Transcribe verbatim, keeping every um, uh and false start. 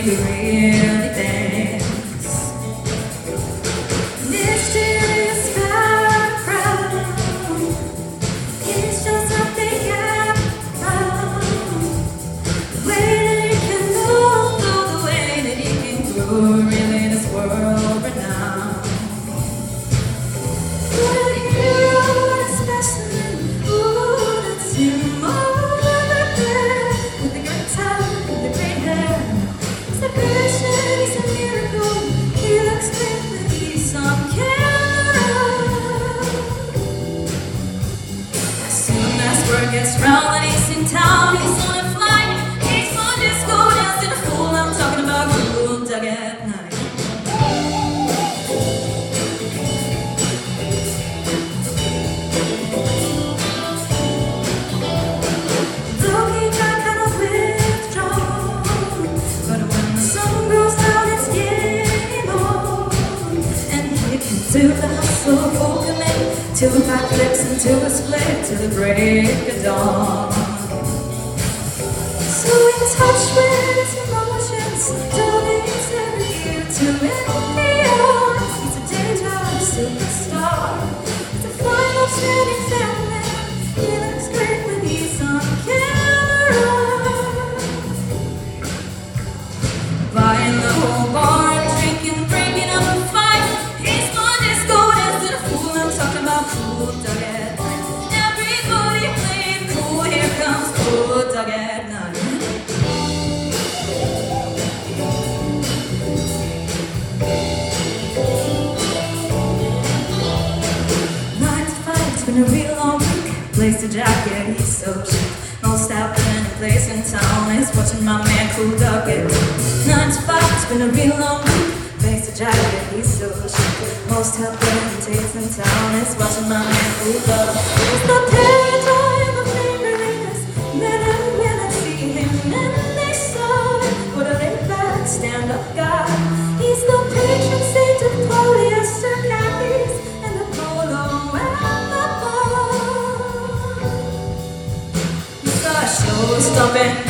he really thinks. Mysterious background, he's just a big background. The way that he can move, oh, the way that he can grow, really this world renowned. What a hero, what a specimen, ooh, that's him. He's a miracle, he looks great when he's on camera. As soon as word gets round that he's in town, he's on a flight, he's on disco, dancing a fool. I'm talking about Cool Doug at night. Though he got kind of withdrawn, but when the sun goes down, it's game on. And he can do the hustle, vocally, till the back flips into a split, till the break of dawn. So in touch with his emotions, donates every year to India. He's a daytime superstar, it's a final standing family. He looks great when he's on camera. Buying the whole bar, drinking, breaking up a fight. He's on disco, dancing a fool. I'm talking about Cool Doug at night. Everybody playing cool, here comes Cool Doug at night. Nine to five, it's been a real long week. Lace the jacket, he's so chic. Most happening place in town is watching my man Cool Doug get nine to five, it's been a real long week. Face the jacket, he's so chic. Most happening place in town is watching my man Cool Doug. He's the paradigm of neighborliness. Men and women see him and they saw what a laid back stand-up guy. He's the patron saint of polyester khakis and the polo and the bar. He's a show-stopping